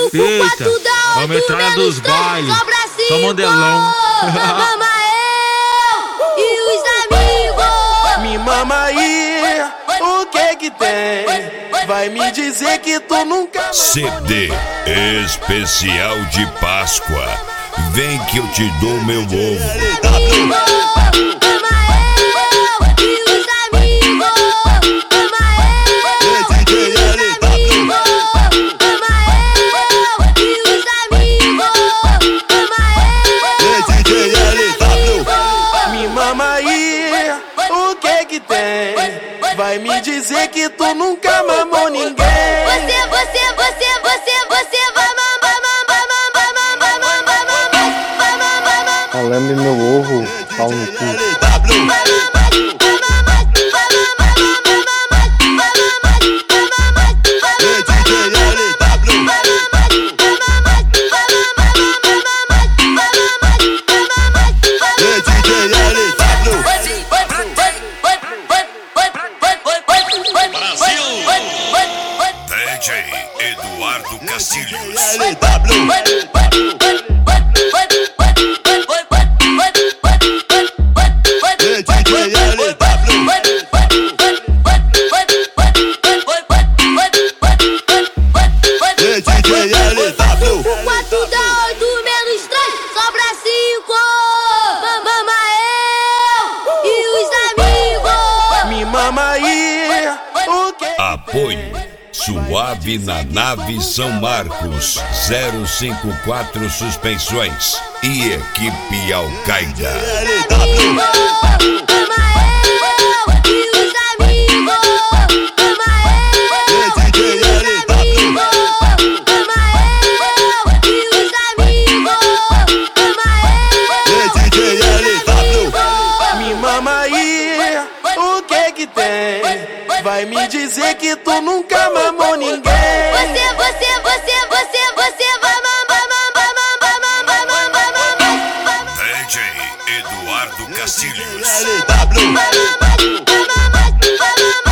Eita, é a metralha dos bailes. Só mandelão. Mama eu e os amigos. Me mama aí, o que tem? Vai me dizer que tu nunca mais. CD especial de Páscoa. Vem que eu te dou meu ovo. Vai me dizer que tu nunca mamou ninguém. Você vai mamar. Lembre meu ovo, pau no cu. DJ Eduardo Castilhos. O 4 dá 8 menos 3, sobra 5. Mama eu e os amigos. Me mama aí, o que Apoio Suave na Nave São Marcos 054 Suspensões e Equipe Al-Qaeda. Vai me dizer que tu nunca mamou ninguém. Você vai mamar. DJ Eduardo Castilhos. Mamar.